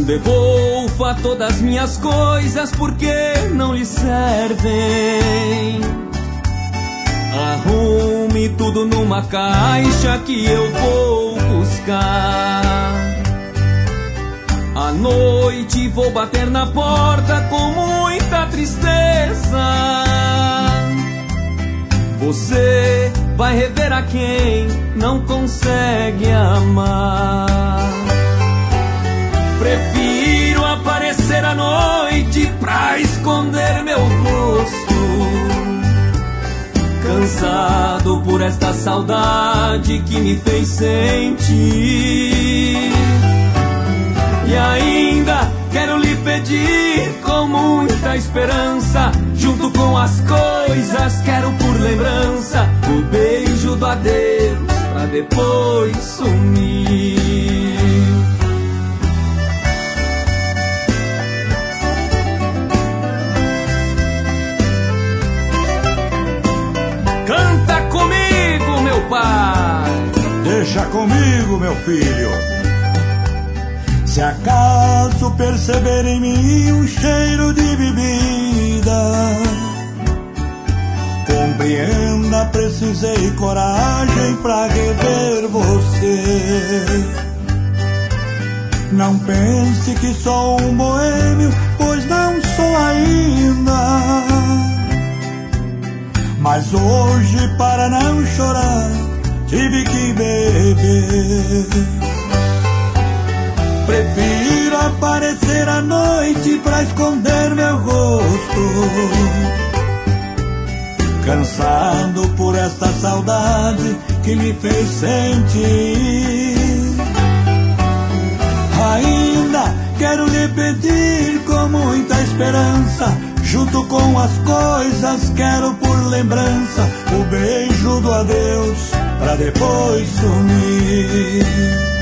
Devolva todas minhas coisas porque não lhe servem. Arrume tudo numa caixa que eu vou buscar. À noite vou bater na porta com muita tristeza. Você vai rever a quem não consegue amar. Prefiro aparecer à noite pra esconder meu rosto, cansado por esta saudade que me fez sentir. E ainda quero lhe pedir com muita esperança, junto com as coisas quero por lembrança o beijo do adeus pra depois sumir. Canta comigo, meu pai. Deixa comigo, meu filho. Se acaso perceber em mim um cheiro de bebida, compreenda, precisei coragem pra rever você. Não pense que sou um boêmio, pois não sou ainda. Mas hoje, para não chorar, tive que beber. Prefiro aparecer à noite pra esconder meu rosto, cansado por esta saudade que me fez sentir. Ainda quero lhe pedir com muita esperança, junto com as coisas quero por lembrança o beijo do adeus pra depois sumir.